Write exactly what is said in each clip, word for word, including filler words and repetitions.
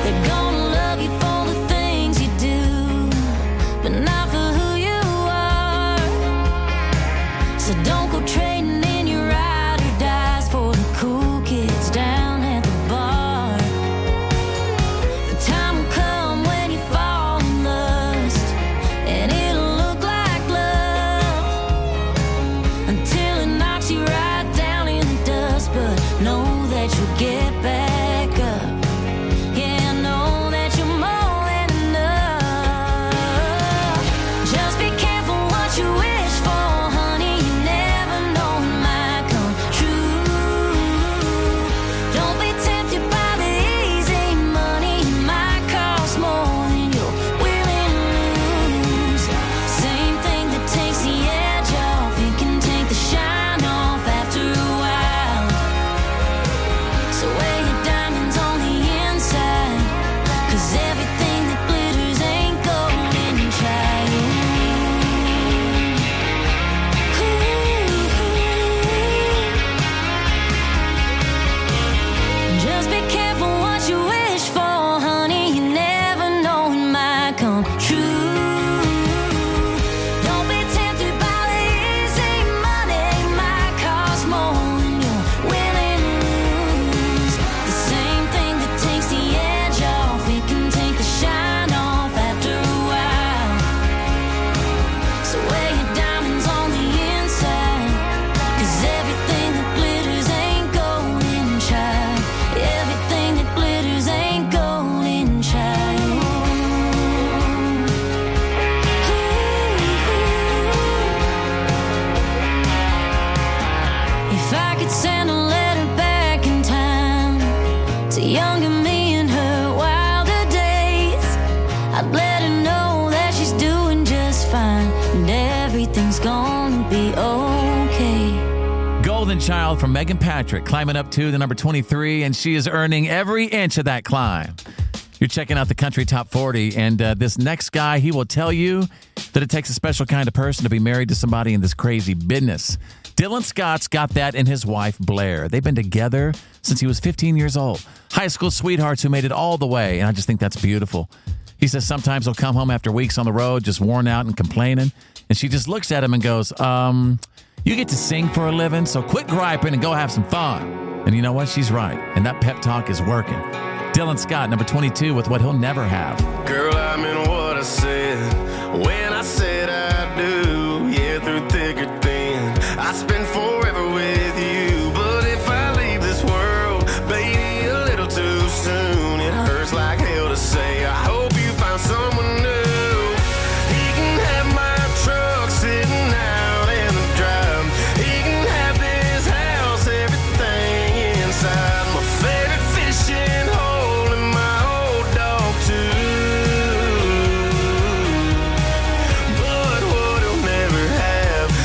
They're gonna love you for the things you do, but not for who you are. So don't go trading in your ride or dies for the cool kids down at the bar. The time will come when you fall in lust, and it'll look like love until it knocks you right down in the dust. But know that you'll get back up. Yeah, know that you're more than enough. Just be careful what you wish for, honey. You never know it might come true. Don't be tempted by the easy money. It might cost more than you're willing to lose. Same thing that takes the edge off, it can take the shine off after a while. So wear your diamonds on the inside, 'cause everything that glitters ain't golden, child. Ooh. Just be careful what you wish for, honey. You never know it might come true. Don't be tempted by the easy money. It might cost more than you're willing to lose. The same thing that takes the edge off, it can take the shine off after a while. So wear your diamonds on the inside, 'cause everything that glitters ain't golden, child. Everything that glitters ain't golden, child. Ooh. If I could send a letter back in time to younger me in her wilder days, I'd let her know that she's doing just fine and everything's gonna be okay. Golden Child from Megan Patrick, climbing up to the number twenty-three, and she is earning every inch of that climb. You're checking out the Country Top forty, and uh, this next guy, he will tell you that it takes a special kind of person to be married to somebody in this crazy business. Dylan Scott's got that in his wife, Blair. They've been together since he was fifteen years old. High school sweethearts who made it all the way, and I just think that's beautiful. He says sometimes he'll come home after weeks on the road, just worn out and complaining, and she just looks at him and goes, um, you get to sing for a living, so quit griping and go have some fun. And you know what? She's right, and that pep talk is working. Dylan Scott, number twenty-two, with what he'll never have. Girl, I meant what I said when I said I do. Yeah, through thick or thin, I spend forever with you. But if I leave this world, baby, a little too soon, it hurts like hell to say. I hope you find someone new. He can have my truck sitting out in the drive. He can have this house, everything inside. My favorite fishing hole and my old dog too. But what he'll never have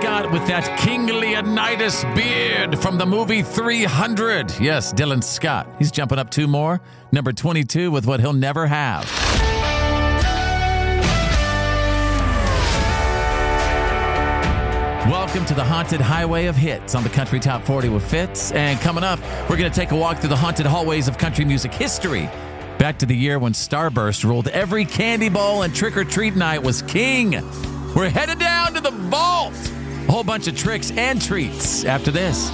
Scott with that King Leonidas beard from the movie three hundred. Yes, Dylan Scott. He's jumping up two more. Number twenty-two with What He'll Never Have. Welcome to the Haunted Highway of Hits on the Country Top forty with Fitz. And coming up, we're going to take a walk through the haunted hallways of country music history. Back to the year when Starburst ruled every candy bowl and trick-or-treat night was king. We're headed down to the vault. A whole bunch of tricks and treats after this.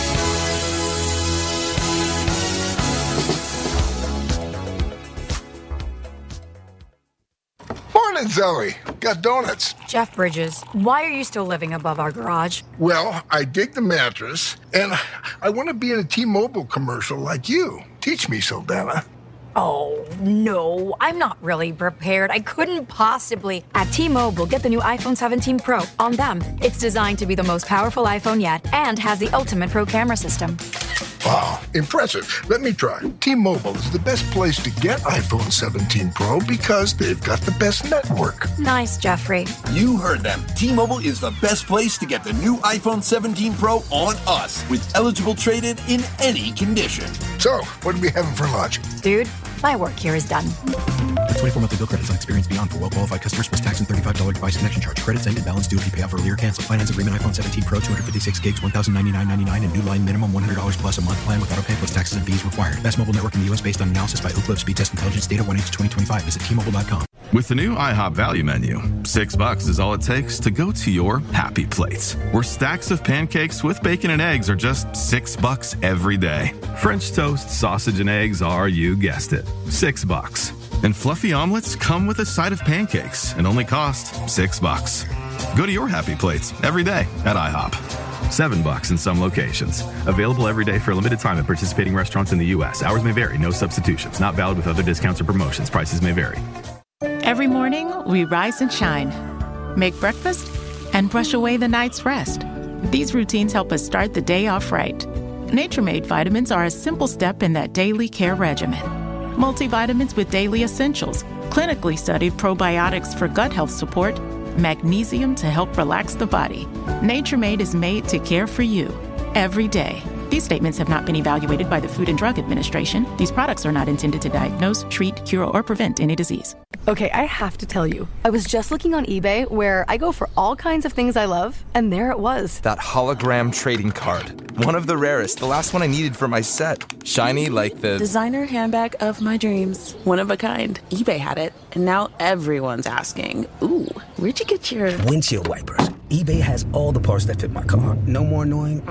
Morning, Zoe. Got donuts. Jeff Bridges, why are you still living above our garage? Well, I dig the mattress, and I want to be in a T-Mobile commercial like you. Teach me, Saldana. Oh, no, I'm not really prepared. I couldn't possibly. At T-Mobile, get the new iPhone seventeen Pro on them. It's designed to be the most powerful iPhone yet and has the ultimate pro camera system. Wow, impressive. Let me try. T-Mobile is the best place to get iPhone seventeen Pro because they've got the best network. Nice, Jeffrey. You heard them. T-Mobile is the best place to get the new iPhone seventeen Pro on us with eligible trade-in in any condition. So, what are we having for lunch? Dude, my work here is done. twenty-four monthly bill credits on Experience Beyond for well-qualified customers plus tax and thirty-five dollars device connection charge. Credits end and balance due if you pay off earlier. Cancel. Finance agreement iPhone seventeen Pro, two hundred fifty-six gigs, one thousand ninety-nine dollars and ninety-nine cents and new line minimum one hundred dollars plus a month plan with auto pay plus taxes and fees required. Best mobile network in the U S based on analysis by Ookla Speed Test Intelligence data one H twenty twenty-five. Visit T Mobile dot com. With the new IHOP value menu, six bucks is all it takes to go to your happy plates, where stacks of pancakes with bacon and eggs are just six bucks every day. French toast, sausage, and eggs are, you guessed it, six bucks. And fluffy omelets come with a side of pancakes and only cost six bucks. Go to your happy plates every day at IHOP. Seven bucks in some locations. Available every day for a limited time at participating restaurants in the U S. Hours may vary. No substitutions. Not valid with other discounts or promotions. Prices may vary. Every morning, we rise and shine, make breakfast, and brush away the night's rest. These routines help us start the day off right. Nature-Made vitamins are a simple step in that daily care regimen. Multivitamins with daily essentials, clinically studied probiotics for gut health support, magnesium to help relax the body. Nature-Made is made to care for you every day. These statements have not been evaluated by the Food and Drug Administration. These products are not intended to diagnose, treat, cure, or prevent any disease. Okay, I have to tell you, I was just looking on eBay where I go for all kinds of things I love, and there it was. That hologram trading card. One of the rarest, the last one I needed for my set. Shiny like the... designer handbag of my dreams. One of a kind. eBay had it, and now everyone's asking, ooh, where'd you get your... windshield wipers. eBay has all the parts that fit my car. No more annoying...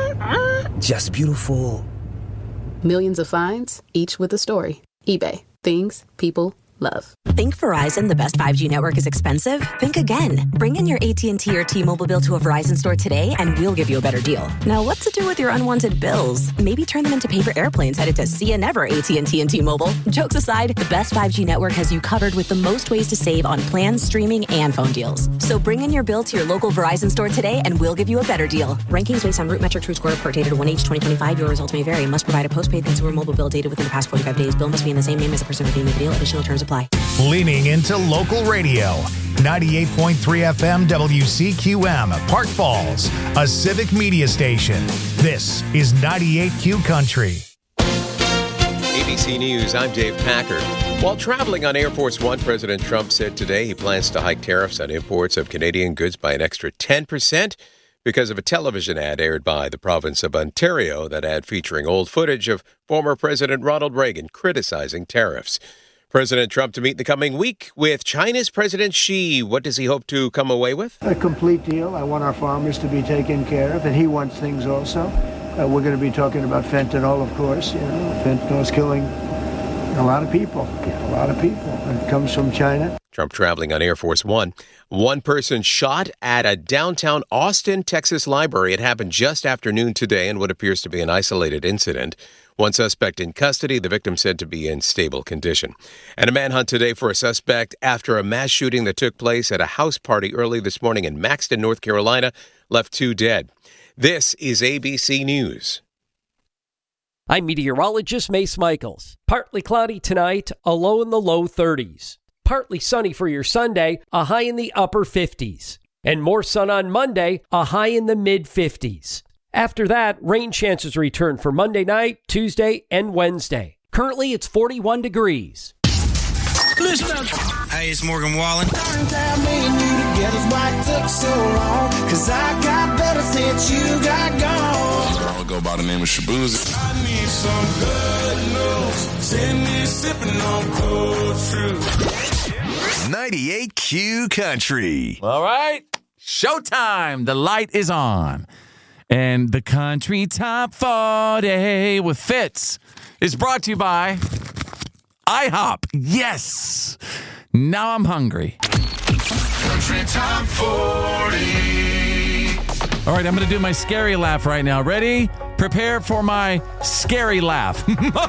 just beautiful. Millions of finds, each with a story. eBay. Things people love. Think Verizon, the best five G network, is expensive? Think again. Bring in your A T and T or T-Mobile bill to a Verizon store today and we'll give you a better deal. Now, what to do with your unwanted bills? Maybe turn them into paper airplanes headed to See Ya Never A T and T and T-Mobile. Jokes aside, the best five G network has you covered with the most ways to save on plans, streaming, and phone deals. So bring in your bill to your local Verizon store today and we'll give you a better deal. Rankings based on Root Metric True Score report dated one H twenty twenty-five. Your results may vary. Must provide a postpaid consumer mobile bill dated within the past forty-five days. Bill must be in the same name as the person redeeming the deal. Additional terms apply. Leaning into local radio. ninety-eight point three F M W C Q M, Park Falls, a civic media station. This is ninety-eight Q Country. A B C News, I'm Dave Packard. While traveling on Air Force One, President Trump said today he plans to hike tariffs on imports of Canadian goods by an extra ten percent because of a television ad aired by the province of Ontario. That ad featuring old footage of former President Ronald Reagan criticizing tariffs. President Trump to meet the coming week with China's President Xi. What does he hope to come away with? A complete deal. I want our farmers to be taken care of, and he wants things also. Uh, we're going to be talking about fentanyl, of course. You know, fentanyl is killing a lot of people, a lot of people. It comes from China. Trump traveling on Air Force One. One person shot at a downtown Austin, Texas library. It happened just after noon today in what appears to be an isolated incident. One suspect in custody, the victim said to be in stable condition. And a manhunt today for a suspect after a mass shooting that took place at a house party early this morning in Maxton, North Carolina, left two dead. This is A B C News. I'm meteorologist Mace Michaels. Partly cloudy tonight, a low in the low thirties. Partly sunny for your Sunday, a high in the upper fifties. And more sun on Monday, a high in the mid-fifties. After that, rain chances return for Monday night, Tuesday, and Wednesday. Currently, it's forty-one degrees. Listen up. Hey, it's Morgan Wallen. Me and you together's why it took so long. Cause I got better since you got gone. I'll go by the name of Shaboozey. I need some good news. Send me sipping on cold fruit. ninety-eight Q Country. All right. Showtime. The light is on. And the Country Top forty with Fitz is brought to you by IHOP. Yes. Now I'm hungry. Country Top forty. All right, I'm going to do my scary laugh right now. Ready? Prepare for my scary laugh.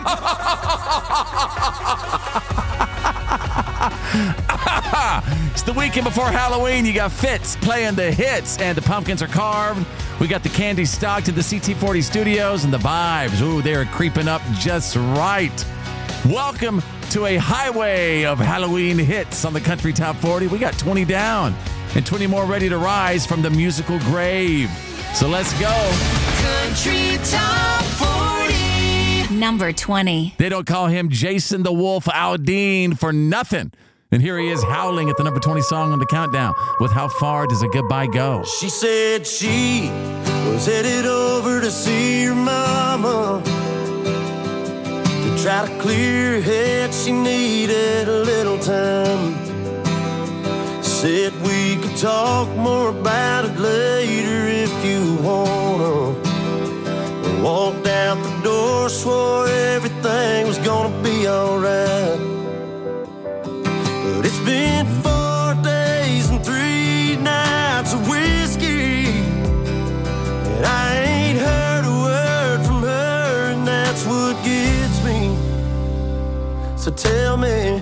It's the weekend before Halloween. You got Fitz playing the hits, and the pumpkins are carved. We got the candy stocked at the C T forty studios, and the vibes, ooh, they're creeping up just right. Welcome to a highway of Halloween hits on the Country Top forty. We got twenty down and twenty more ready to rise from the musical grave. So let's go. Country Top forty. Number twenty. They don't call him Jason the Wolf Aldean for nothing. And here he is howling at the number twenty song on the countdown with How Far Does a Goodbye Go? She said she was headed over to see her mama. To try to clear her head, she needed a little time. Said we could talk more about it later if you wanna. Walked out the door, swore everything was gonna be alright. But it's been four days and three nights of whiskey, and I ain't heard a word from her, and that's what gets me. So tell me,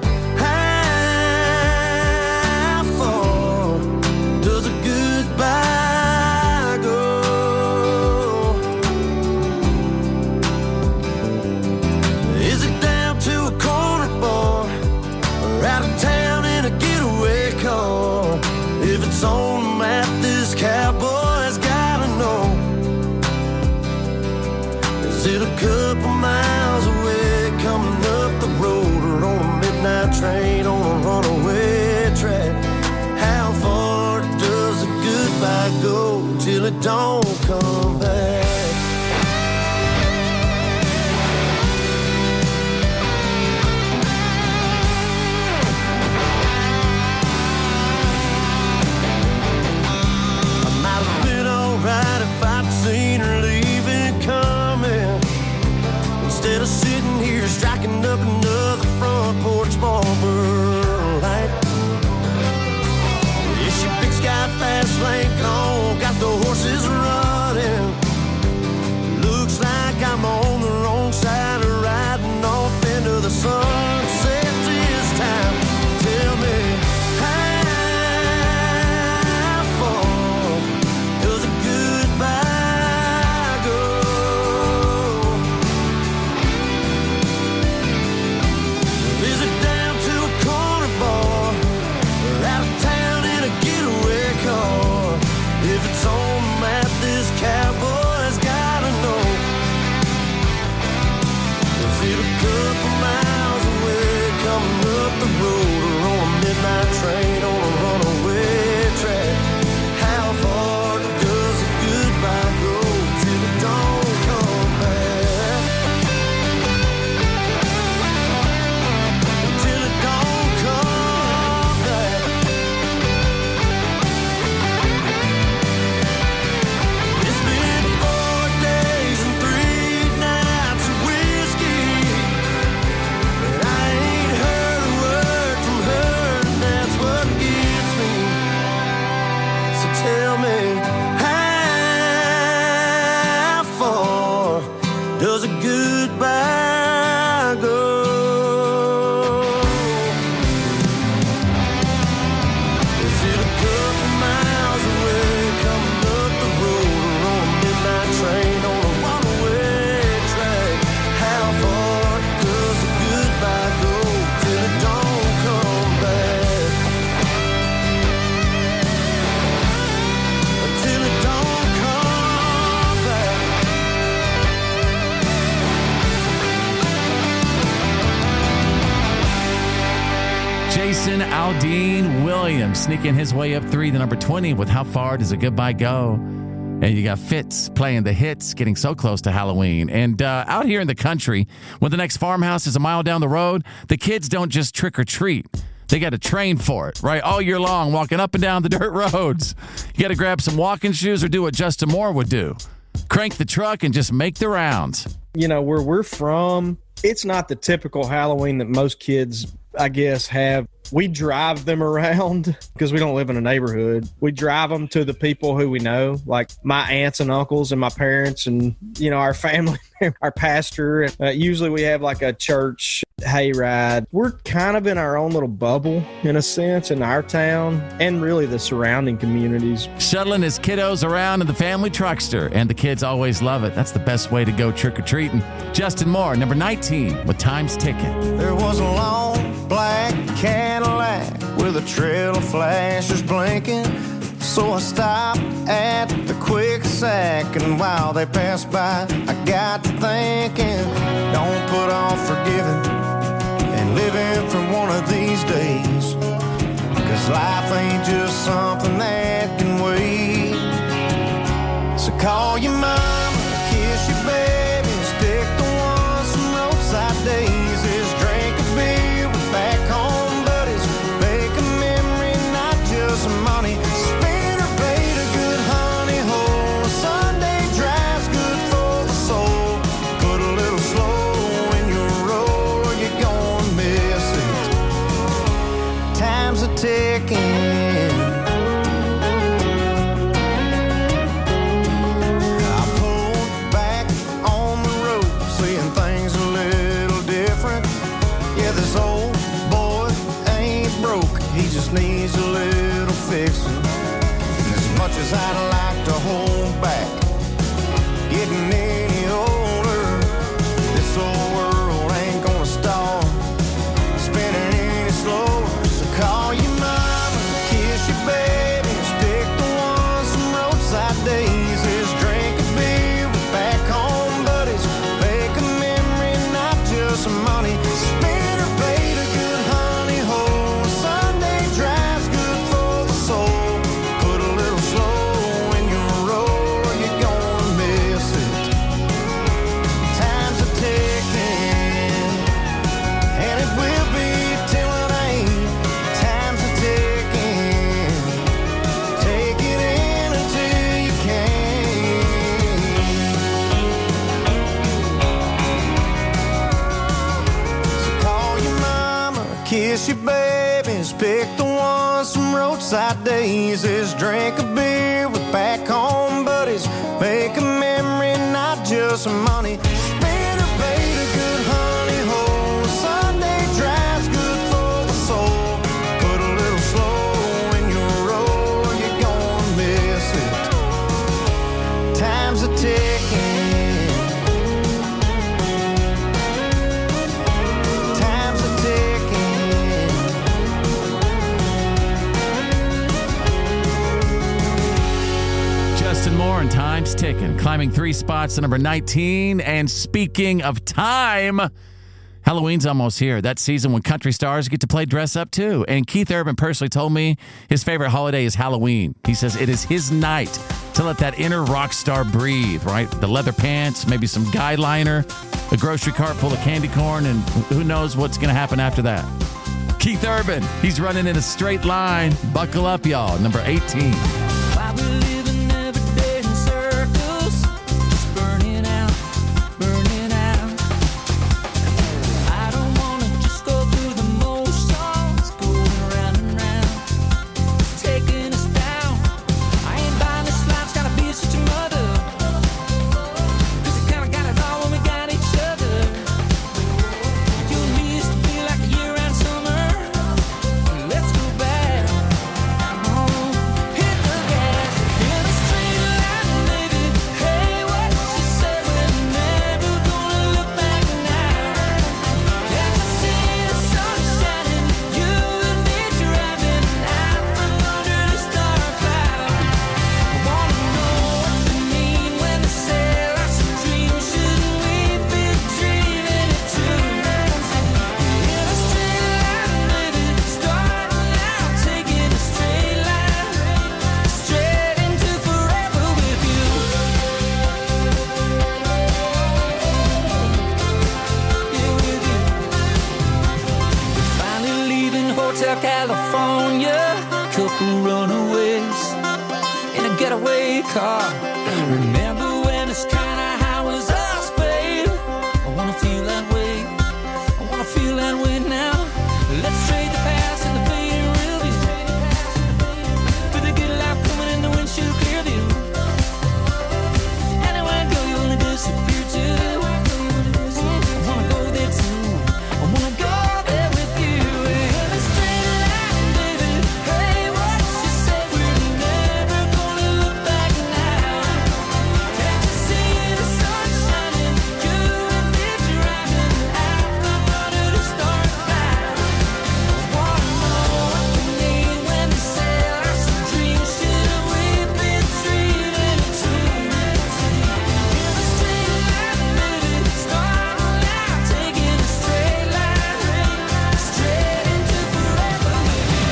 how far does a goodbye go? Is it down to a corner bar, or out of town in a getaway car? If it's on the map, this cowboy's gotta know. Is it a couple miles away, coming up the road, or on a midnight train on a runaway track? How far does a goodbye go till it don't come back? I might have been alright if I'd seen her leaving coming, instead of sitting here striking up another front porch Marlboro Light. Yeah, she big sky fast lane gone, got the horses running. Jason Aldean Williams sneaking his way up three to number twenty with How Far Does a Goodbye Go? And you got Fitz playing the hits, getting so close to Halloween. And uh, out here in the country, when the next farmhouse is a mile down the road, the kids don't just trick or treat. They got to train for it, right? All year long, walking up and down the dirt roads. You got to grab some walking shoes or do what Justin Moore would do. Crank the truck and just make the rounds. You know, where we're from, it's not the typical Halloween that most kids, I guess, have. We drive them around because we don't live in a neighborhood. We drive them to the people who we know, like my aunts and uncles and my parents and, you know, our family, our pastor. Uh, usually we have like a church hayride. We're kind of in our own little bubble, in a sense, in our town and really the surrounding communities. Shuttling his kiddos around in the family truckster, and the kids always love it. That's the best way to go trick-or-treating. Justin Moore, number nineteen, with Time's Ticking. There was a long black Cadillac with a trail of flashers blinking. So I stopped at the quick sack, and while they passed by, I got to thinking, don't put off forgiving and living for one of these days, 'cause life ain't just something that can wait. So call your mama, kiss your babies, pick the ones from roadside daisies, drink a beer with back home buddies, make a memory, not just money. Spin or bait a good honey hole. A Sunday drive's good for the soul. Put a little slow in your roll, or you're gonna miss it. Time's a ticking. This old boy ain't broke, he just needs a little fixing. And as much as I'd like to hold back, getting any older, this old world ain't gonna stall, spinning any slower. So call your mama, kiss your babies, pick the ones from roadside daisies, drink a beer with back home buddies, make a memory, not just money. Kiss your babies, pick the ones from roadside daisies, drink a beer with back home buddies, make a memory, not just money. Spin or bait a good honey hole. Sunday drive's good for the soul. Put a little slow in your roll, or you're gonna miss it. Time's a ticking. Justin Moore and Time's Ticking, climbing three spots to number nineteen. And speaking of time, Halloween's almost here. That season when country stars get to play dress up too. And Keith Urban personally told me his favorite holiday is Halloween. He says it is his night to let that inner rock star breathe, right? The leather pants, maybe some guy liner, a grocery cart full of candy corn, and who knows what's going to happen after that. Keith Urban, he's running in a straight line. Buckle up, y'all. Number eighteen. Let's go back. Oh, hit the gas. car. Remember when it's kinda how was us, babe? I wanna feel that way. I wanna feel that way now. Let's trade the past and the fading real view. For the good life coming in the windshield clear view. Anywhere I go, you wanna disappear too. I wanna go there too. I wanna go there with you. In a straight line, baby. Hey, what you say? We're never gonna look back now. Can't you see the sun shining? You and me driving out from under the stars now. I wanna know what we need when we sell us some dreams. Should we be dreaming it too? In a straight line, baby. Starting out, taking a straight line, straight into forever with you.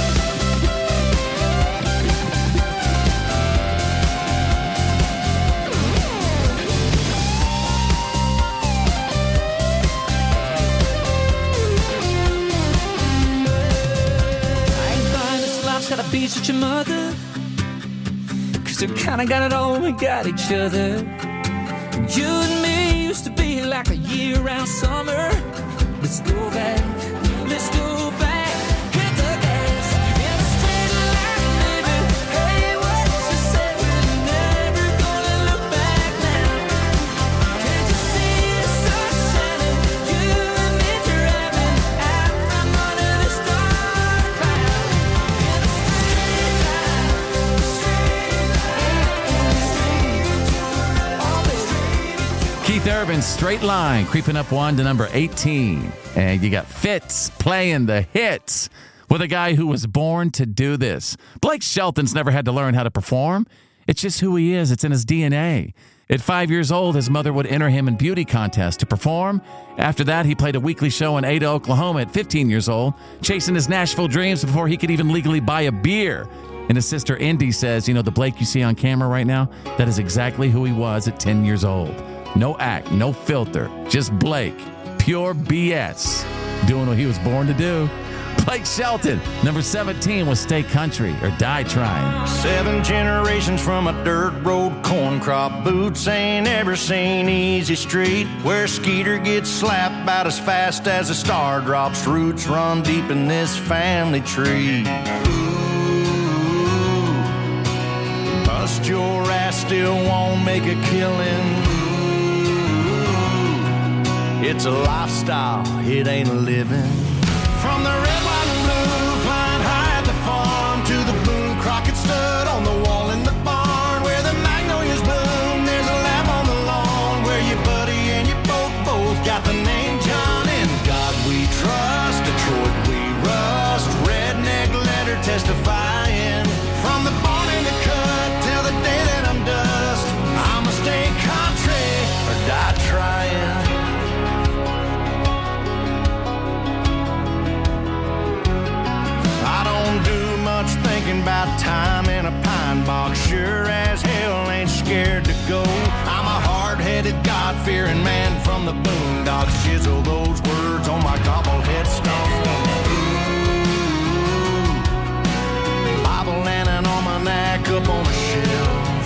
I ain't buying this life's gotta be such a mother. Cause we kinda got it all, we got each other. You and me used to be like a year-round summer. Let's go back, let's go back, hit the gas. In a straight line, baby. Hey, what you say? We're never gonna look back now. Can't you see the sun shining? You and me driving out from under the star cloud. In a straight line, Keith Urban's Straight Line, creeping up one to number eighteen. And you got Fitz playing the hits with a guy who was born to do this. Blake Shelton's never had to learn how to perform. It's just who he is. It's in his D N A. At five years old, his mother would enter him in beauty contests to perform. After that, he played a weekly show in Ada, Oklahoma at fifteen years old, chasing his Nashville dreams before he could even legally buy a beer. And his sister Indy says, you know, the Blake you see on camera right now, that is exactly who he was at ten years old. No act, no filter, just Blake. Pure B S. Doing what he was born to do. Blake Shelton, number seventeen was Stay Country or Die Trying. Seven generations from a dirt road corn crop. Boots ain't ever seen easy street where Skeeter gets slapped about as fast as a star drops. Roots run deep in this family tree. Ooh, bust your ass, still won't make a killing. It's a lifestyle, it ain't a living. From the red, white, and blue, flying high at the farm, to the Boone Crockett stud on the wall in the barn, where the magnolias bloom, there's a lamp on the lawn, where your buddy and your boat both got the name John. In God we trust, Detroit we rust, redneck letter testifying. From the barn in the cut till the day that I'm dust, I'ma stay country or die trying. Thinking about time in a pine box, sure as hell ain't scared to go. I'm a hard-headed, God-fearing man from the boondocks. Chisel those words on my gobble-head stone. Ooh, Bible and an almanac up on a shelf.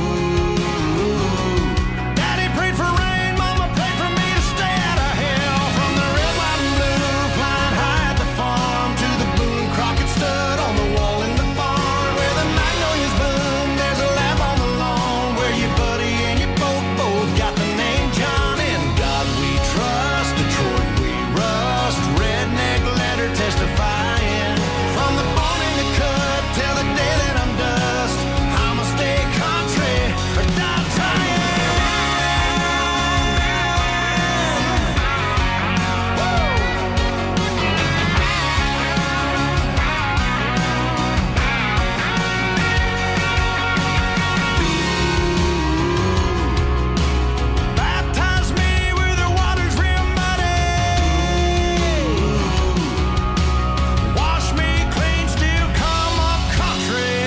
Ooh, Daddy prayed for rain, Mama prayed for me to stay out of hell. From the red, white, and blue, flying high at the farm, to the Boone Crockett stud on the wall. Testifying. From the bone in the cut till the day that I'm dust, I'ma stay country or die Baptize me where the water's real muddy. Wash me clean, still come up country.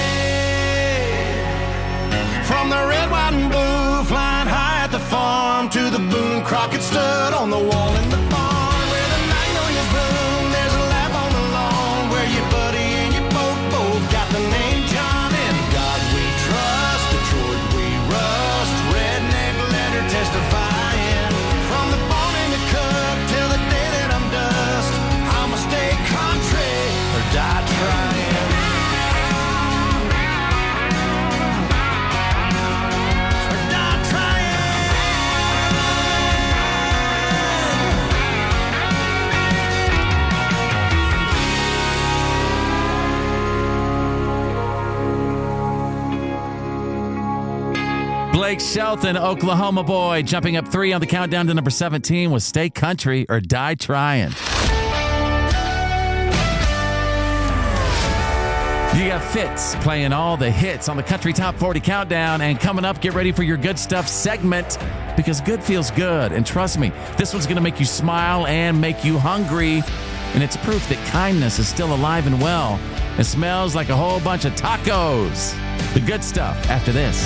From the red, white, and blue, flying high at the farm, to the Boone Crockett stud on the wall in the barn, where the magnolias bloom, there's a lamp on the lawn, where your buddy and your boat both got the name John. In God we trust, Blake Shelton, Oklahoma boy, jumping up three on the countdown to number seventeen with Stay Country or Die Trying. You got Fitz playing all the hits on the Country Top forty Countdown. And coming up, get ready for your Good Stuff segment because good feels good. And trust me, this one's going to make you smile and make you hungry. And it's proof that kindness is still alive and well. It smells like a whole bunch of tacos. The Good Stuff after this.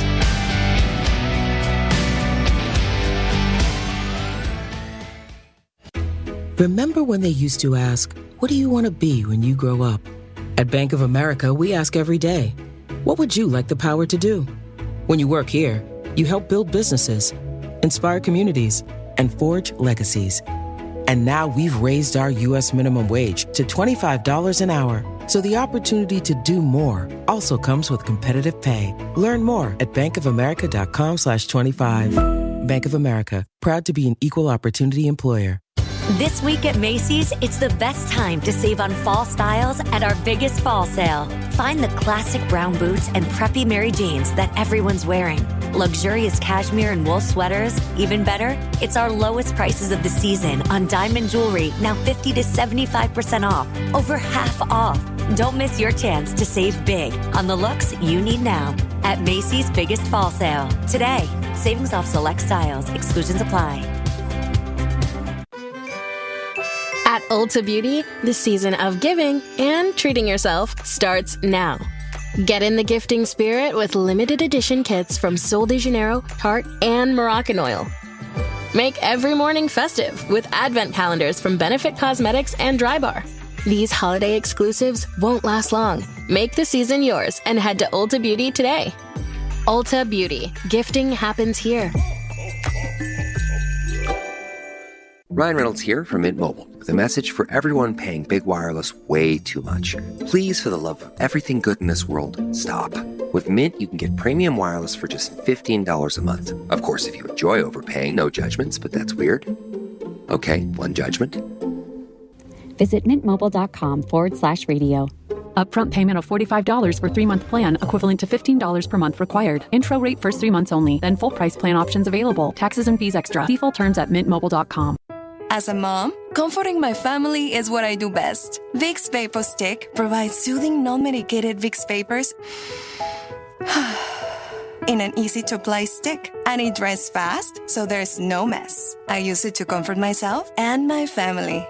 Remember when they used to ask, what do you want to be when you grow up? At Bank of America, we ask every day, what would you like the power to do? When you work here, you help build businesses, inspire communities, and forge legacies. And now we've raised our U S minimum wage to twenty-five dollars an hour. So the opportunity to do more also comes with competitive pay. Learn more at bankofamerica.com slash 25. Bank of America, proud to be an equal opportunity employer. This week at Macy's, it's the best time to save on fall styles at our biggest fall sale. Find the classic brown boots and preppy Mary Janes that everyone's wearing. Luxurious cashmere and wool sweaters. Even better, it's our lowest prices of the season on diamond jewelry, now fifty to seventy-five percent off. Over half off. Don't miss your chance to save big on the looks you need now at Macy's biggest fall sale. Today, savings off select styles. Exclusions apply. At Ulta Beauty, the season of giving and treating yourself starts now. Get in the gifting spirit with limited edition kits from Sol de Janeiro, Tarte, and Moroccan Oil. Make every morning festive with advent calendars from Benefit Cosmetics and Drybar. These holiday exclusives won't last long. Make the season yours and head to Ulta Beauty today. Ulta Beauty. Gifting happens here. Ryan Reynolds here from Mint Mobile with a message for everyone paying big wireless way too much. Please, for the love of everything good in this world, stop. With Mint, you can get premium wireless for just fifteen dollars a month. Of course, if you enjoy overpaying, no judgments, but that's weird. Okay, one judgment. Visit mintmobile.com forward slash radio. Upfront payment of forty-five dollars for three-month plan, equivalent to fifteen dollars per month required. Intro rate first three months only, then full price plan options available. Taxes and fees extra. See full terms at mint mobile dot com. As a mom, comforting my family is what I do best. Vicks Vapor Stick provides soothing, non-medicated Vicks vapors in an easy-to-apply stick. And it dries fast, so there's no mess. I use it to comfort myself and my family.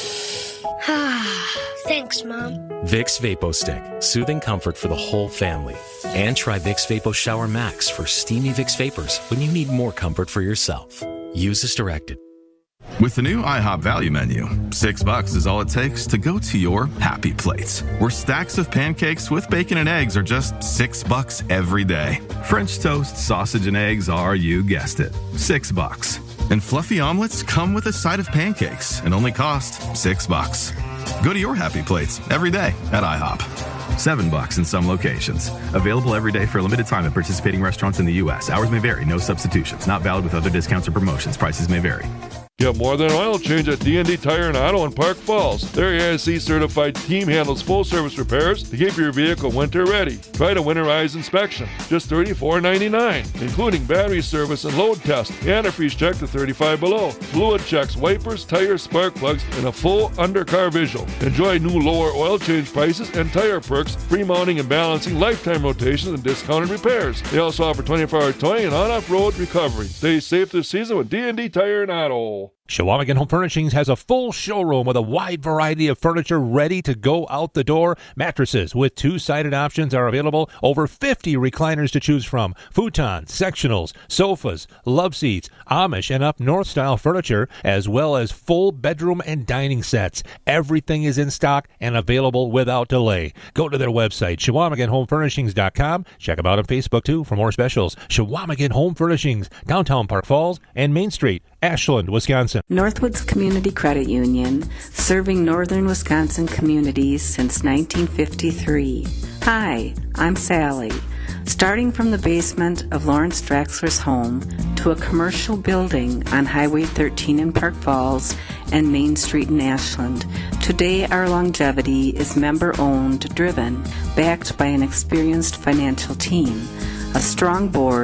Thanks, Mom. Vicks Vapo Stick, soothing comfort for the whole family. And try Vicks Vapo Shower Max for steamy Vicks vapors when you need more comfort for yourself. Use as directed. With the new IHOP value menu, six bucks is all it takes to go to your happy plates, where stacks of pancakes with bacon and eggs are just six bucks every day. French toast, sausage, and eggs are, you guessed it, six bucks. And fluffy omelets come with a side of pancakes and only cost six bucks. Go to your happy plates every day at IHOP. Seven bucks in some locations. Available every day for a limited time at participating restaurants in the U S. Hours may vary. No substitutions. Not valid with other discounts or promotions. Prices may vary. Get more than an oil change at D and D Tire and Auto in Park Falls. Their A I C-certified team handles full-service repairs to keep your vehicle winter-ready. Try to winterize inspection, just thirty-four ninety-nine, including battery service and load test, antifreeze check to thirty-five below, fluid checks, wipers, tires, spark plugs, and a full undercar visual. Enjoy new lower oil change prices and tire perks, free mounting and balancing, lifetime rotations, and discounted repairs. They also offer twenty-four hour towing and on-off-road recovery. Stay safe this season with D and D Tire and Auto. Shawamigan Home Furnishings has a full showroom with a wide variety of furniture ready to go out the door. Mattresses with two-sided options are available. Over fifty recliners to choose from. Futons, sectionals, sofas, love seats, Amish and up north style furniture, as well as full bedroom and dining sets. Everything is in stock and available without delay. Go to their website, Shawamigan Home Furnishings dot com. Check them out on Facebook, too, for more specials. Shawamigan Home Furnishings, downtown Park Falls and Main Street, Ashland, Wisconsin. Northwoods Community Credit Union, serving northern Wisconsin communities since nineteen fifty-three. Hi, I'm Sally. Starting from the basement of Lawrence Draxler's home to a commercial building on Highway thirteen in Park Falls and Main Street in Ashland, today our longevity is member-owned, driven, backed by an experienced financial team, a strong board,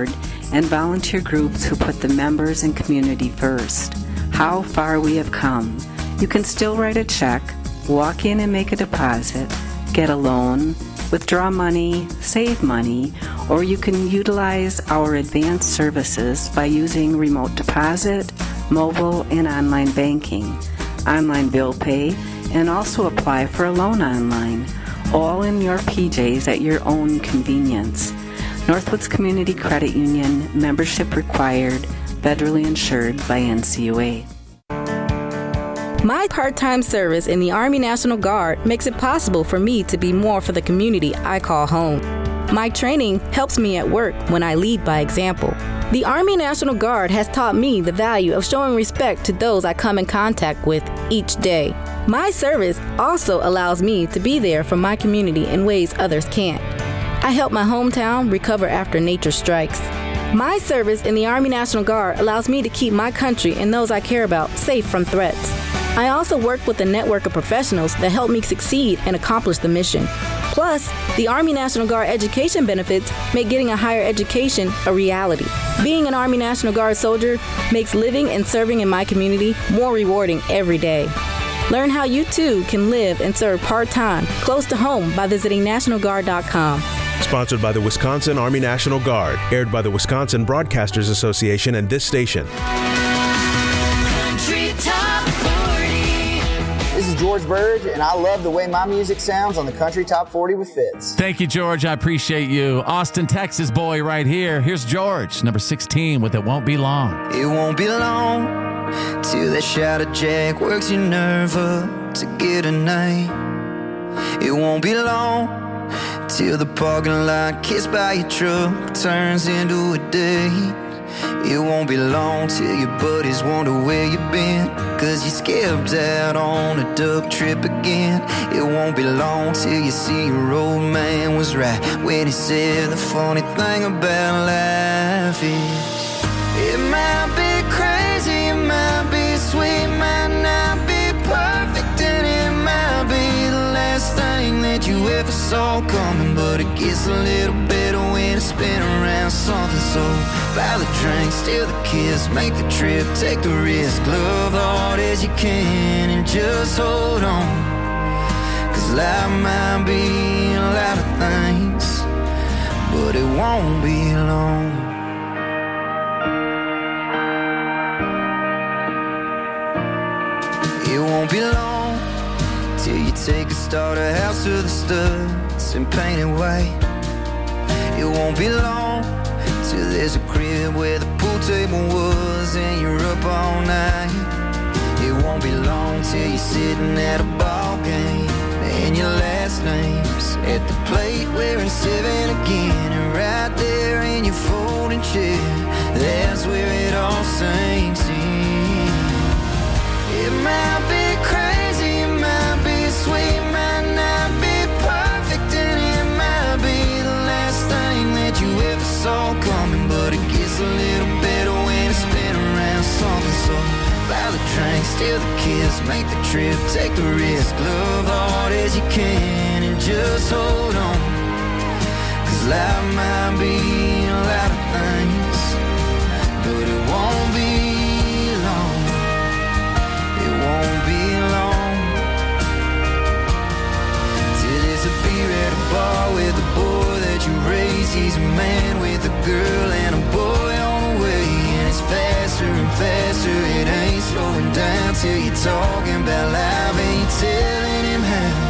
and volunteer groups who put the members and community first. How far we have come. You can still write a check, walk in and make a deposit, get a loan, withdraw money, save money, or you can utilize our advanced services by using remote deposit, mobile, and online banking, online bill pay, and also apply for a loan online, all in your P Js at your own convenience. Northwoods Community Credit Union, membership required, federally insured by N C U A. My part-time service in the Army National Guard makes it possible for me to be more for the community I call home. My training helps me at work when I lead by example. The Army National Guard has taught me the value of showing respect to those I come in contact with each day. My service also allows me to be there for my community in ways others can't. I help my hometown recover after nature strikes. My service in the Army National Guard allows me to keep my country and those I care about safe from threats. I also work with a network of professionals that help me succeed and accomplish the mission. Plus, the Army National Guard education benefits make getting a higher education a reality. Being an Army National Guard soldier makes living and serving in my community more rewarding every day. Learn how you too can live and serve part-time close to home by visiting national guard dot com. Sponsored by the Wisconsin Army National Guard. Aired by the Wisconsin Broadcasters Association and this station. Country Top forty. This is George Burge, and I love the way my music sounds on the Country Top forty with Fitz. Thank you, George. I appreciate you. Austin, Texas boy right here. Here's George, number sixteen with It Won't Be Long. It won't be long till that shadow jack works your nerve up to get a night. It won't be long till the parking lot kissed by your truck turns into a date. It won't be long till your buddies wonder where you've been, cause you skipped out on a duck trip again. It won't be long till you see your old man was right when he said the funny thing about life is it might be crazy, it might be sweet, might not be perfect, and it might be the last thing that you ever saw coming, but it gets a little better when it's been around something. So buy the drink, steal the kiss, make the trip, take the risk, love hard as you can and just hold on, cause life might be a lot of things, but it won't be long. It won't be long till you take a starter house to the studs and paint it white. It won't be long till there's a crib where the pool table was and you're up all night. It won't be long till you're sitting at a ball game and your last name's at the plate wearing seven again, and right there in your folding chair, that's where it all sinks in. It might be crazy, it might be sweet, might not be perfect, and it might be the last thing that you ever saw coming, but it gets a little better when it's been around something. So buy the drink, steal the kiss, make the trip, take the risk, love hard as you can and just hold on, cause life might be a lot of things, but it won't be long. It won't be long till there's a beer at a bar with a boy that you raised. He's a man with a girl and a boy on the way, and it's faster and faster. It ain't slowing down till you're talking about life and you're telling him how.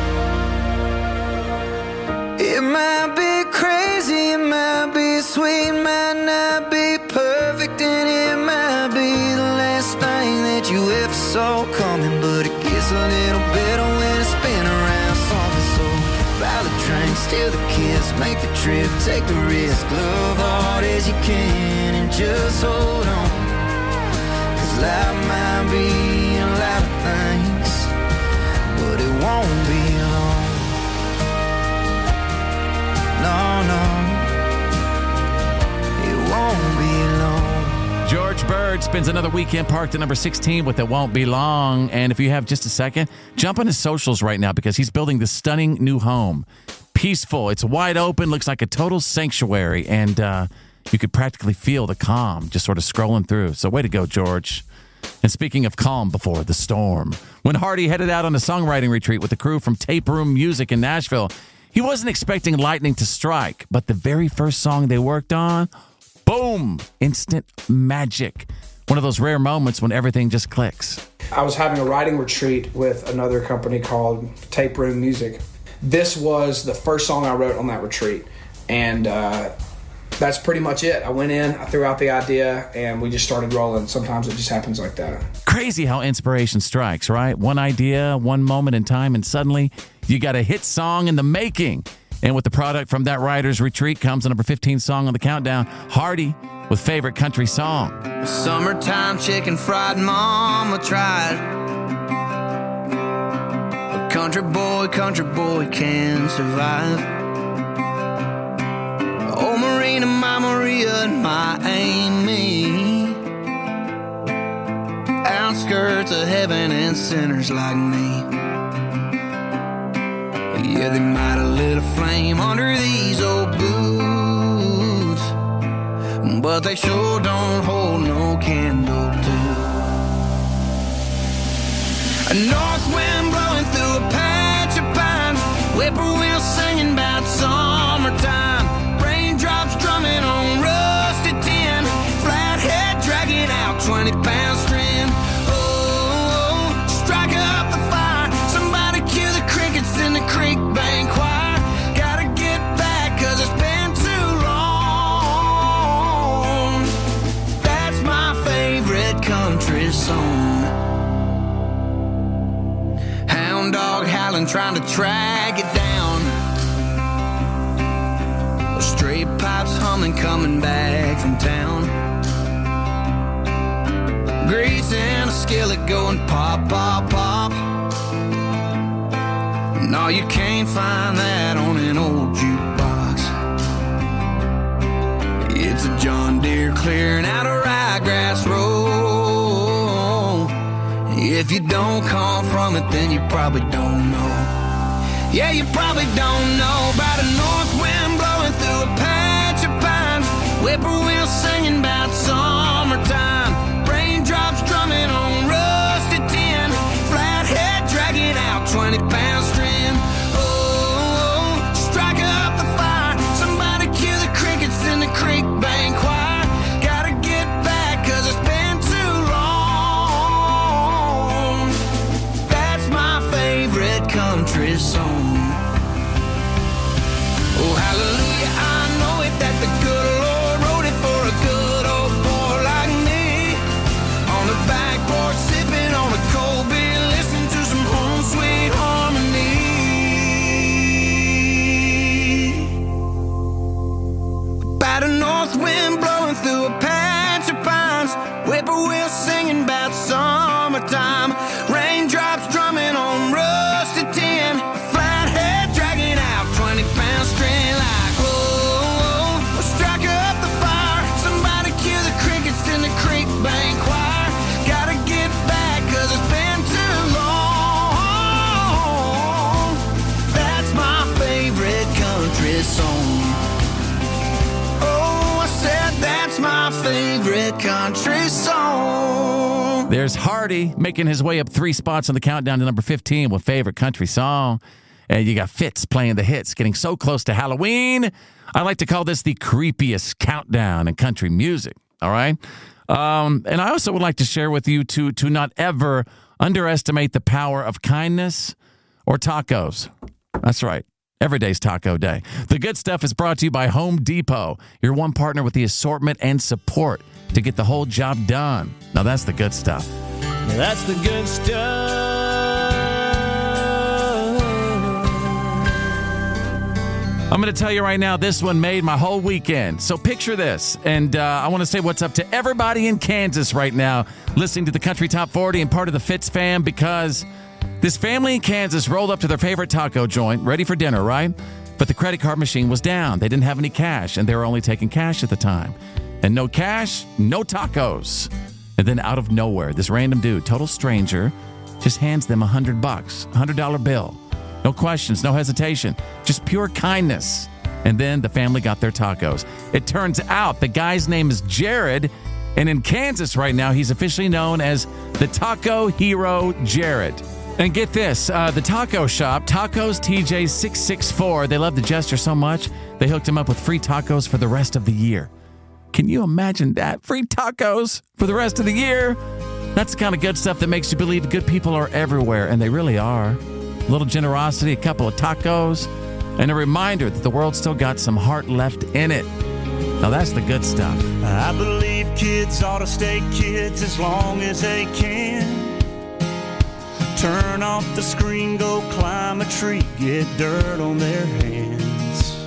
It might be crazy, it might be sweet, might not be perfect, and it might be the last thing that you ever saw coming, but it gets a little better when it's been around something. So buy the drink, steal the kiss, make the trip, take the risk, love hard as you can and just hold on, cause life might be a lot of things, but it won't be long. No, no, it won't be long. George Bird spends another weekend parked at number sixteen with It Won't Be Long. And if you have just a second, jump on his socials right now because he's building this stunning new home. Peaceful. It's wide open. Looks like a total sanctuary. And uh, you could practically feel the calm just sort of scrolling through. So way to go, George. And speaking of calm before the storm, when Hardy headed out on a songwriting retreat with the crew from Tape Room Music in Nashville, he wasn't expecting lightning to strike, but the very first song they worked on, boom, instant magic. One of those rare moments when everything just clicks. I was having a writing retreat with another company called Tape Room Music. This was the first song I wrote on that retreat, and uh, that's pretty much it. I went in, I threw out the idea, and we just started rolling. Sometimes it just happens like that. Crazy how inspiration strikes, right? One idea, one moment in time, and suddenly you got a hit song in the making. And with the product from that writer's retreat comes the number fifteen song on the countdown, Hardy with Favorite Country Song. Summertime chicken fried mama tried. A country boy, country boy can survive. Oh, Marina, my Maria, and my Amy. Outskirts of heaven and sinners like me. Yeah, they might have lit a flame under these old boots, but they sure don't hold no candle to a north wind blowing through a patch of pines, whippoorwill singing about summertime, raindrops drumming on rusty tin, flathead dragging out twenty pound string. Oh, strike up the fire, somebody cue the crickets in the creek bank choir. Gotta get back 'cause it's been too long. That's my favorite country song. Hound dog howling, trying to track it down. Stray pipes humming, coming back from town. Grease in a skillet going pop, pop, pop. No, you can't find that on an old jukebox. It's a John Deere clearing out a ryegrass row. If you don't come from it, then you probably don't know. Yeah, you probably don't know about a north wind blowing through a patch of pines, whippoorwill singing about summertime, raindrops drumming on rusty tin, flathead dragging out twenty pound string. Oh, strike up the fire, somebody cue the crickets in the creek bank choir. Gotta get back 'cause it's been too long. That's my favorite country song. Oh, hallelujah, I know it that the good Lord wrote it for a good old boy like me. On the back porch, sipping on a cold beer, listening to some home sweet harmony. About a north wind blowing through a patch of pines, whippoorwill singing about summertime, raindrops drumming on rusty tin, flathead dragging out twenty pound string like, oh, oh, strike up the fire, somebody cue the crickets in the creek bank choir. Gotta get back 'cause it's been too long. That's my favorite country song. Oh, I said that's my favorite country song. There's Hardy making his way up three spots on the countdown to number fifteen with Favorite Country Song. And you got Fitz playing the hits, getting so close to Halloween. I like to call this the creepiest countdown in country music, all right? Um, and I also would like to share with you to, to not ever underestimate the power of kindness or tacos. That's right. Every day's taco day. The good stuff is brought to you by Home Depot, your one partner with the assortment and support to get the whole job done. Now that's the good stuff. That's the good stuff. I'm going to tell you right now, this one made my whole weekend. So picture this. And uh, I want to say what's up to everybody in Kansas right now listening to the Country Top forty and part of the Fitz fam, because this family in Kansas rolled up to their favorite taco joint, ready for dinner, right? But the credit card machine was down. They didn't have any cash, and they were only taking cash at the time. And no cash, no tacos. And then out of nowhere, this random dude, total stranger, just hands them a hundred bucks, a hundred dollar bill. No questions, no hesitation, just pure kindness. And then the family got their tacos. It turns out the guy's name is Jared, and in Kansas right now, he's officially known as the Taco Hero Jared. And get this, uh, the taco shop, Tacos T J six six four, they love the gesture so much, they hooked him up with free tacos for the rest of the year. Can you imagine that? Free tacos for the rest of the year? That's the kind of good stuff that makes you believe good people are everywhere, and they really are. A little generosity, a couple of tacos, and a reminder that the world still got some heart left in it. Now that's the good stuff. I believe kids ought to stay kids as long as they can. Turn off the screen, go climb a tree, get dirt on their hands.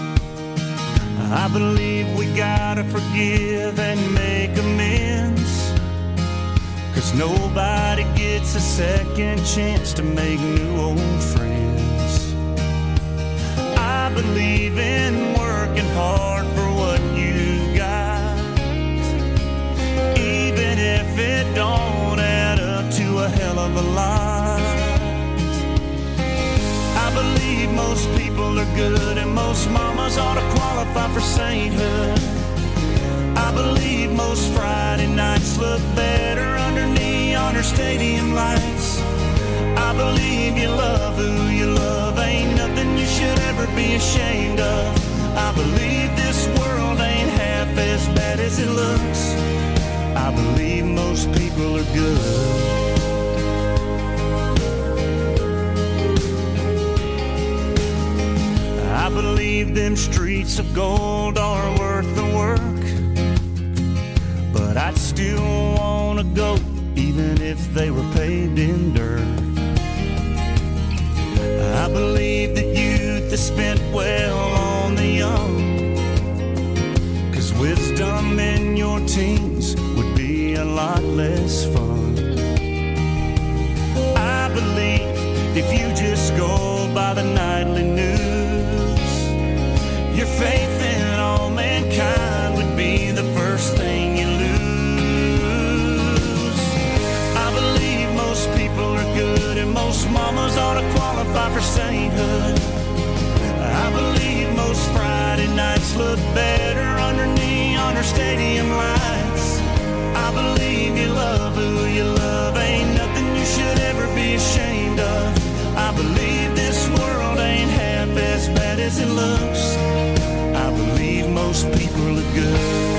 I believe we gotta forgive and make amends, 'cause nobody gets a second chance to make new old friends. I believe in working hard for what you got, even if it don't add up to a hell of a lot. I believe most people are good and most mamas ought to qualify for sainthood. I believe most Friday nights look better under neon or stadium lights. I believe you love who you love, ain't nothing you should ever be ashamed of. I believe this world ain't half as bad as it looks. I believe most people are good. I believe them streets of gold are worth the work, but I'd still want to go even if they were paved in dirt. I believe that youth is spent well on the young, 'cause wisdom in your teens would be a lot less fun. I believe if you just go by the nightly news, your faith in all mankind would be the first thing you lose. I believe most people are good and most mamas ought to qualify for sainthood. I believe most Friday nights look better under neon or stadium lights. I believe you love who you love, ain't nothing you should ever be ashamed of. I believe this world ain't half as bad as it looks. I believe most people are good.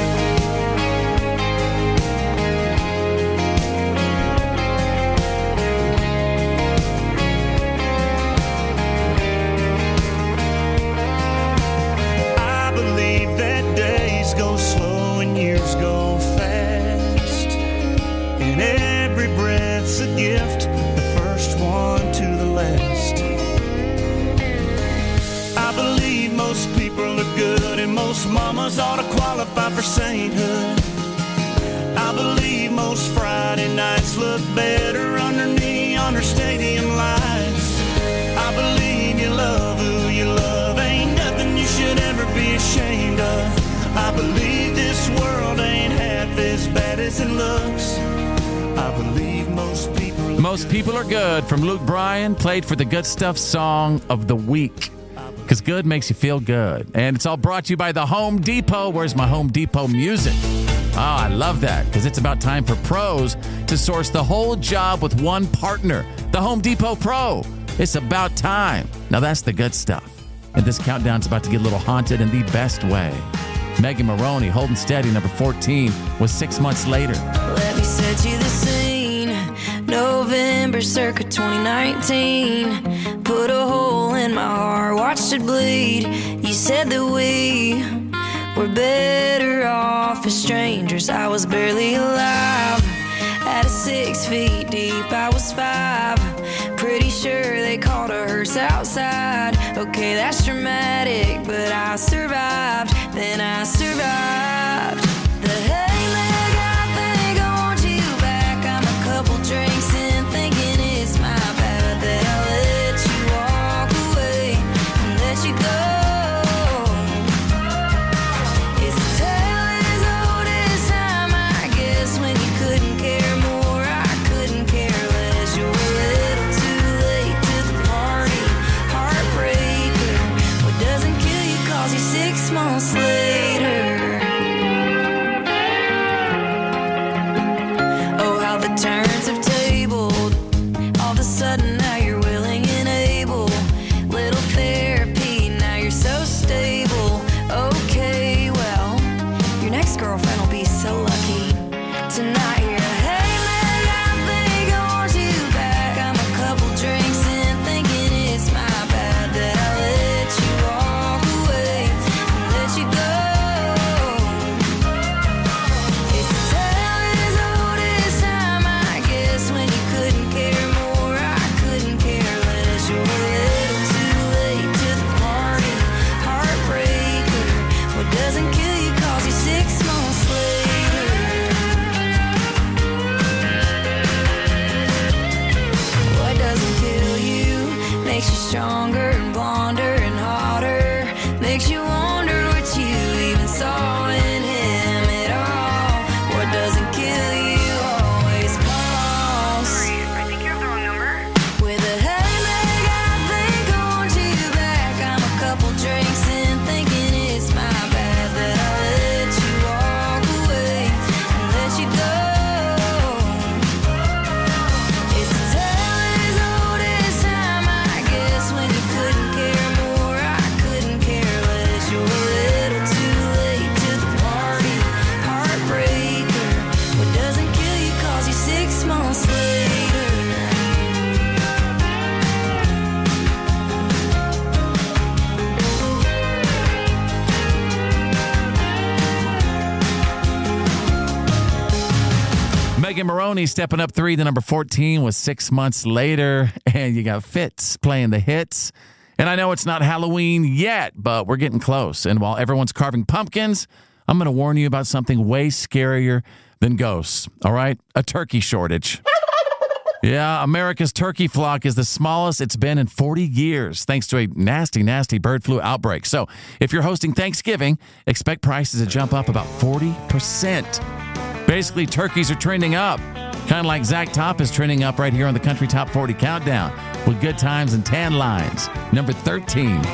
I believe that days go slow and years go fast, and every breath's a gift, the first one to the last. I believe most people are good and most mamas ought to qualify for sainthood. I believe most Friday nights look better under neon or stadium lights. I believe you love who you love, ain't nothing you should ever be ashamed of. I believe this world ain't half as bad as it looks. I believe most people are Most people are good from Luke Bryan, played for the Good Stuff Song of the Week. Because good makes you feel good. And it's all brought to you by the Home Depot. Where's my Home Depot music? Oh, I love that, because it's about time for pros to source the whole job with one partner, the Home Depot Pro. It's about time. Now that's the good stuff. And this countdown's about to get a little haunted in the best way. Megan Maroney, Holding Steady, number fourteen, was six months later. Let me set you the scene. November circa twenty nineteen. Put a hole in my heart, watched it bleed. You said that we were better off as strangers. I was barely alive. At a six feet deep, I was five. Pretty sure they called a hearse outside. Okay, that's dramatic, but I survived. Then I survived. The hey leg, I think I want you back. I'm a couple drinks in, thinking it's my bad that I let you walk away and let you go. It's a tale as old as time, I guess, when you couldn't care more, I couldn't care less. You're a little too late to the party, heartbreaker. What doesn't kill you causes you friend will be so lucky to not hear, hey Meg, I think I want you back. I'm a couple drinks in, thinking it's my bad that I let you walk away and let you go. It's a tale as old as time, I guess, when you couldn't care more, I couldn't care less. You're a little too late to the party, heartbreaker. What doesn't kill you calls you six months later. What doesn't kill you makes you stronger and blonder and hotter, makes you wonder what you even saw in him at all. What doesn't kill you always calls. I think you have the wrong number. With a hey Meg, I think I want you back. I'm a couple drinks in, thinking it's my bad that I let you walk away and let you go. It's a tale as old as time, I guess, when you couldn't care more, I couldn't care less. You're a little too late to the party, heartbreaker. What doesn't kill you calls you six months later. Megan Maroney stepping up three to number fourteen was Six Months Later. And you got Fitz playing the hits. And I know it's not Halloween yet, but we're getting close. And while everyone's carving pumpkins, I'm going to warn you about something way scarier than ghosts. All right? A turkey shortage. Yeah, America's turkey flock is the smallest it's been in forty years, thanks to a nasty, nasty bird flu outbreak. So if you're hosting Thanksgiving, expect prices to jump up about forty percent. Basically, turkeys are trending up, kind of like Zach Top is trending up right here on the Country Top forty Countdown with Good Times and Tan Lines, number thirteen.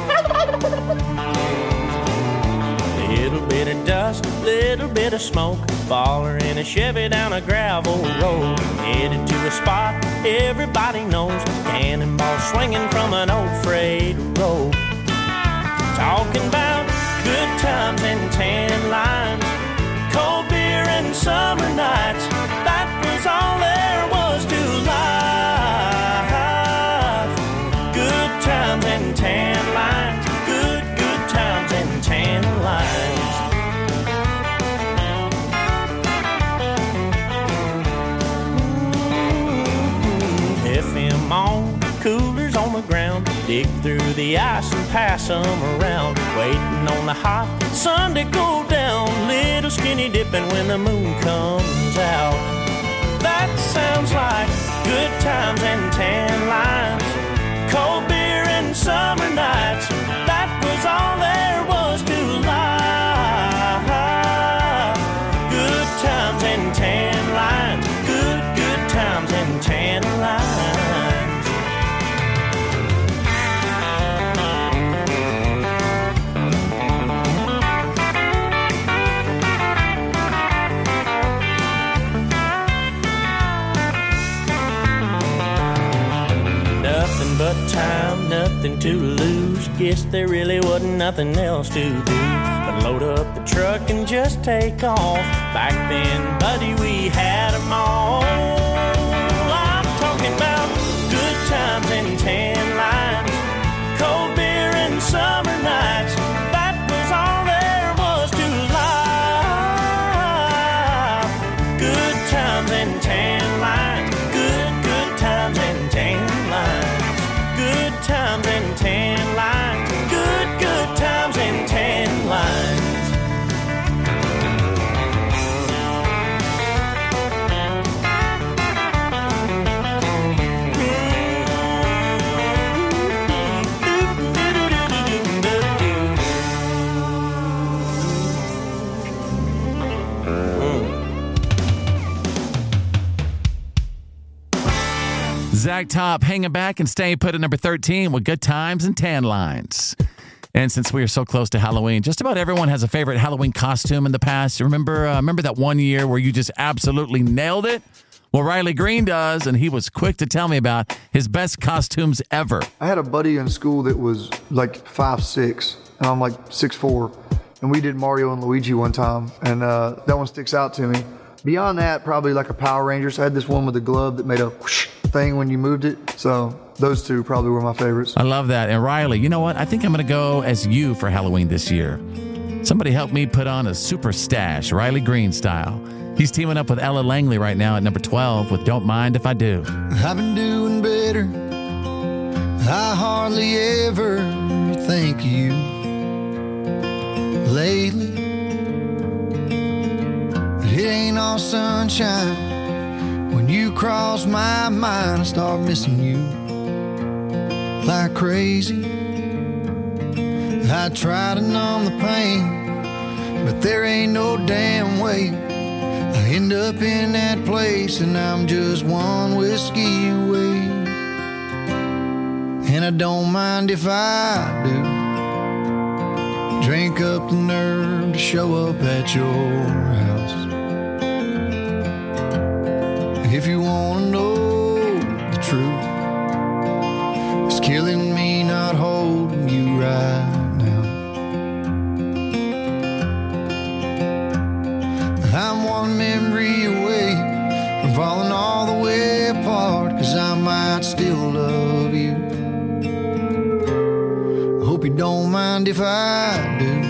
Little bit of dust, little bit of smoke, baller in a Chevy down a gravel road, headed to a spot everybody knows, cannonball swinging from an old freight road. Talking about good times and tan lines, cold beer and summer nights, that was all there was to life. Good times and tan lines, good, good times and tan lines. F M on, coolers on the ground, dig through the ice and pass them around, waiting on the hot sun to go down, little skinny dipping when the moon comes out. That sounds like good times and tan lines, cold beer and summer nights, that was all there was to life. Good times and tan lines, good, good times and tan lines. Nothing but time, nothing to lose. Guess there really wasn't nothing else to do but load up the truck and just take off. Back then, buddy, we had 'em all. I'm talking about good times and tan lines, cold beer and summer nights, that was all there was to life. Good times and tan lines, good, good times and tan lines. Good times and tan lines, good, good times and tan lines. Zach Top hanging back and staying put at number thirteen with Good Times and Tan Lines. And since we are so close to Halloween, just about everyone has a favorite Halloween costume in the past. Remember, uh, remember that one year where you just absolutely nailed it? Well, Riley Green does, and he was quick to tell me about his best costumes ever. I had a buddy in school that was like five six, and I'm like six four, and we did Mario and Luigi one time, and uh, that one sticks out to me. Beyond that, probably like a Power Rangers. I had this one with a glove that made a whoosh thing when you moved it. So those two probably were my favorites. I love that. And Riley, you know what? I think I'm going to go as you for Halloween this year. Somebody help me put on a super stash, Riley Green style. He's teaming up with Ella Langley right now at number twelve with Don't Mind If I Do. I've been doing better. I hardly ever think of you lately. It ain't all sunshine. When you cross my mind, I start missing you like crazy. I try to numb the pain, but there ain't no damn way. I end up in that place and I'm just one whiskey away. And I don't mind if I do drink up the nerve to show up at your house. If you want to know the truth, it's killing me not holding you right now. I'm one memory away from falling all the way apart, 'cause I might still love you. Hope you don't mind if I do.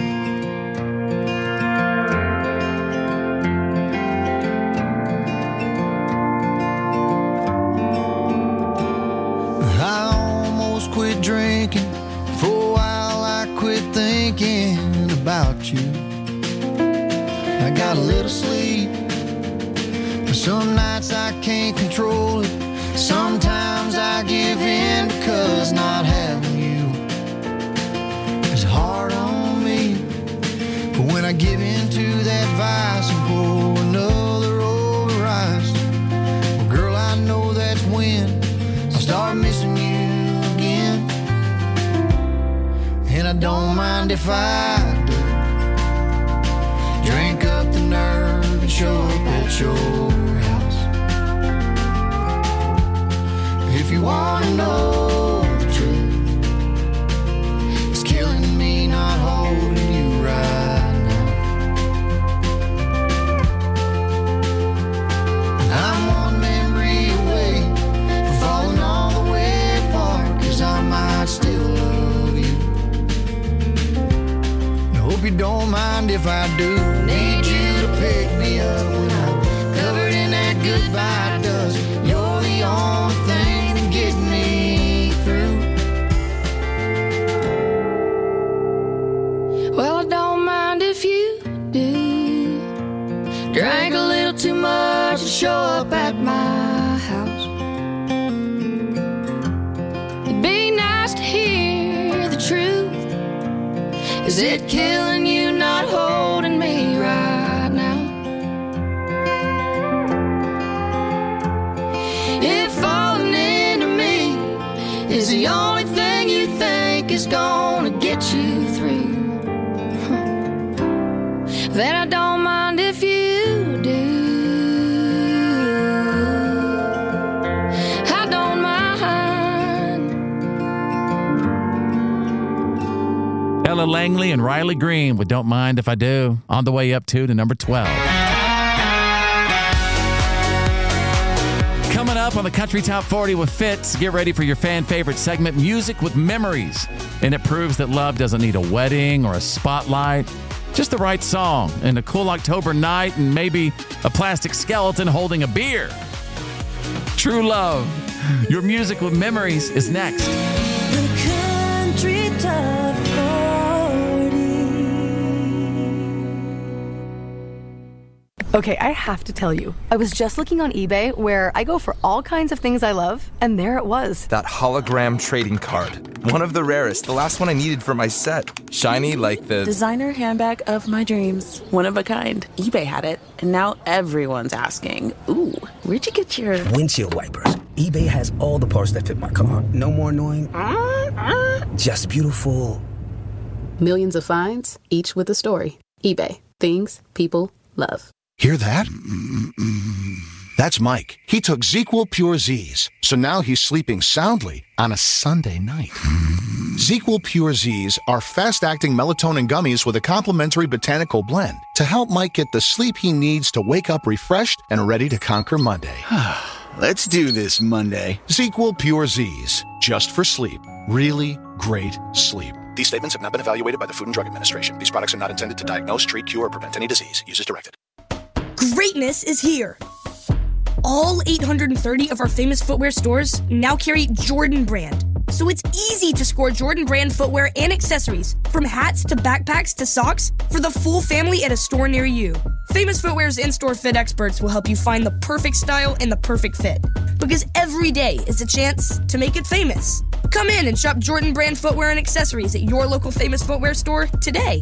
I almost quit drinking. For a while I quit thinking about you. I got a little sleep, but some nights I can't control it. Sometimes I give in because not having you is hard on me. But when I give in to that vice and pour another over ice, well, girl, I know that's when I start missing you again. And I don't mind if I do drink up the nerve and show up at your house. If you want to know the truth, it's killing me not holding you right now. I'm one memory away from falling all the way apart, 'cause I might still love you. I hope you don't mind if I do. Need you to pick me up when I'm covered in that goodbye dust. You're the only thing to get me through. Well, I don't mind if you do. Drank a little too much and show up at my house. It'd be nice to hear the truth. Is it killing you not holding me right now? If falling into me is the only thing you think is gonna get you through, then I don't mind if you do. I don't mind. Ella Langley and Riley Green with Don't Mind If I Do. On the way up to to number twelve. Coming up on the Country Top forty with Fitz, get ready for your fan favorite segment, Music with Memories. And it proves that love doesn't need a wedding or a spotlight. Just the right song and a cool October night and maybe a plastic skeleton holding a beer. True love. Your Music with Memories is next. The Country Top forty. Okay, I have to tell you, I was just looking on eBay where I go for all kinds of things I love, and there it was. That hologram trading card. One of the rarest, the last one I needed for my set. Shiny like the... Designer handbag of my dreams. One of a kind. eBay had it, and now everyone's asking, ooh, where'd you get your... Windshield wipers. eBay has all the parts that fit my car. No more annoying. Just beautiful. Millions of finds, each with a story. eBay. Things people love. Hear that? That's Mike. He took ZzzQuil Pure Z's, so now he's sleeping soundly on a Sunday night. ZzzQuil Pure Z's are fast-acting melatonin gummies with a complementary botanical blend to help Mike get the sleep he needs to wake up refreshed and ready to conquer Monday. Let's do this, Monday. ZzzQuil Pure Z's, just for sleep. Really great sleep. These statements have not been evaluated by the Food and Drug Administration. These products are not intended to diagnose, treat, cure, or prevent any disease. Use as directed. Greatness is here. All eight hundred thirty of our famous footwear stores now carry Jordan Brand. So it's easy to score Jordan Brand footwear and accessories, from hats to backpacks to socks, for the full family at a store near you. Famous Footwear's in-store fit experts will help you find the perfect style and the perfect fit. Because every day is a chance to make it famous. Come in and shop Jordan Brand footwear and accessories at your local Famous Footwear store today.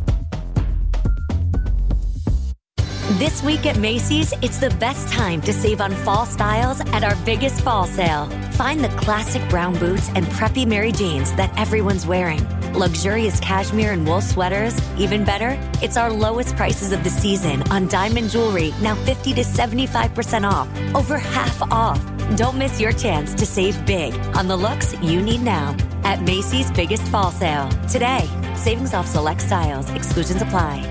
This week at Macy's, it's the best time to save on fall styles at our biggest fall sale. Find the classic brown boots and preppy Mary Janes that everyone's wearing. Luxurious cashmere and wool sweaters. Even better, it's our lowest prices of the season on diamond jewelry, now fifty to seventy-five percent off. Over half off. Don't miss your chance to save big on the looks you need now at Macy's biggest fall sale. Today, savings off select styles. Exclusions apply.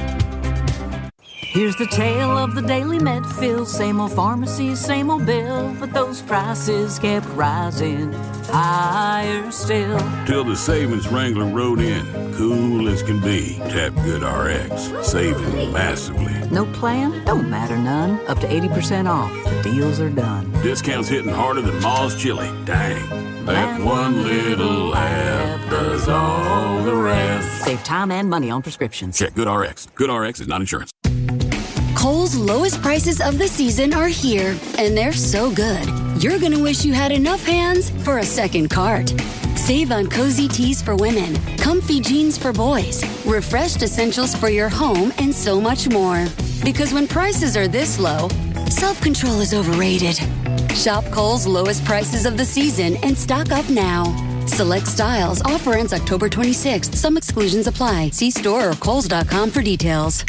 Here's the tale of the daily med fill. Same old pharmacy, same old bill, but those prices kept rising higher still. Till the savings wrangler rode in, cool as can be. Tap Good R X, saving massively. No plan? Don't matter none. Up to eighty percent off. The deals are done. Discounts hitting harder than Ma's chili. Dang. That one little app does all the rest. Save time and money on prescriptions. Check Good R X. Good R X is not insurance. Kohl's lowest prices of the season are here, and they're so good. You're going to wish you had enough hands for a second cart. Save on cozy tees for women, comfy jeans for boys, refreshed essentials for your home, and so much more. Because when prices are this low, self-control is overrated. Shop Kohl's lowest prices of the season and stock up now. Select styles. Offer ends October twenty-sixth. Some exclusions apply. See store or kohls dot com for details.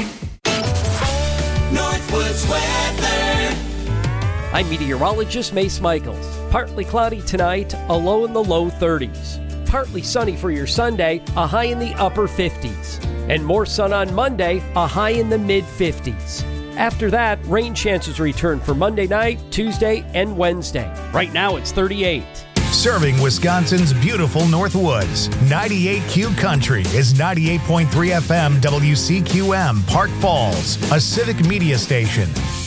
Northwoods weather. I'm meteorologist Mace Michaels. Partly cloudy tonight, a low in the low thirties. Partly sunny for your Sunday, a high in the upper fifties. And more sun on Monday, a high in the mid fifties. After that, rain chances return for Monday night, Tuesday, and Wednesday. Right now it's thirty-eight. Serving Wisconsin's beautiful Northwoods. ninety-eight Q Country is ninety-eight point three F M W C Q M, Park Falls, a civic media station.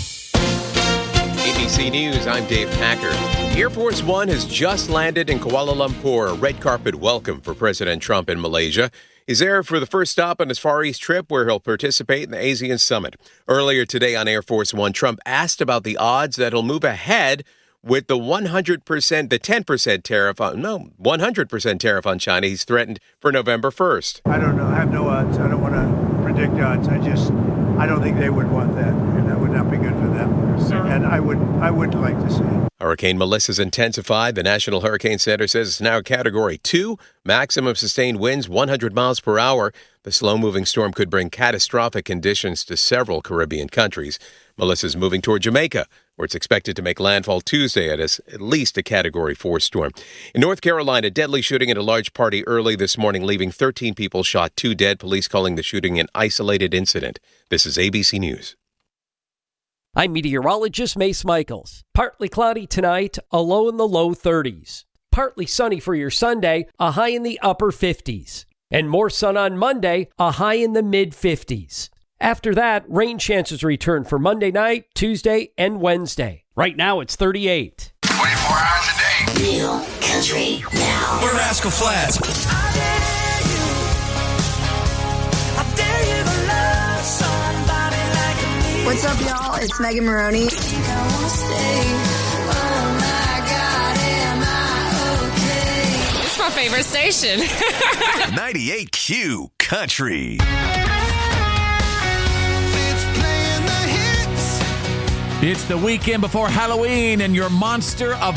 A B C News, I'm Dave Packer. Air Force One has just landed in Kuala Lumpur, a red carpet welcome for President Trump in Malaysia. He's there for the first stop on his Far East trip, where he'll participate in the ASEAN Summit. Earlier today on Air Force One, Trump asked about the odds that he'll move ahead with the one hundred percent, the ten percent tariff on, no, one hundred percent tariff on China he's threatened for November first. I don't know. I have no odds. I don't want to predict odds. I just, I don't think they would want that, and that would not be good for them. And I would, I wouldn't like to see it. Hurricane Melissa's intensified. The National Hurricane Center says it's now Category two, maximum sustained winds one hundred miles per hour. The slow-moving storm could bring catastrophic conditions to several Caribbean countries. Melissa's moving toward Jamaica, where it's expected to make landfall Tuesday as at least a Category four storm. In North Carolina, deadly shooting at a large party early this morning, leaving thirteen people shot, two dead. Police calling the shooting an isolated incident. This is A B C News. I'm meteorologist Mace Michaels. Partly cloudy tonight, a low in the low thirties. Partly sunny for your Sunday, a high in the upper fifties. And more sun on Monday, a high in the mid fifties. After that, rain chances return for Monday night, Tuesday, and Wednesday. Right now it's thirty-eight. twenty-four hours a day. Real country now. We're Rascal Flats. What's up, y'all? It's Megan Maroney. It's my favorite station. ninety-eight Q Country. It's the weekend before Halloween, and your monster of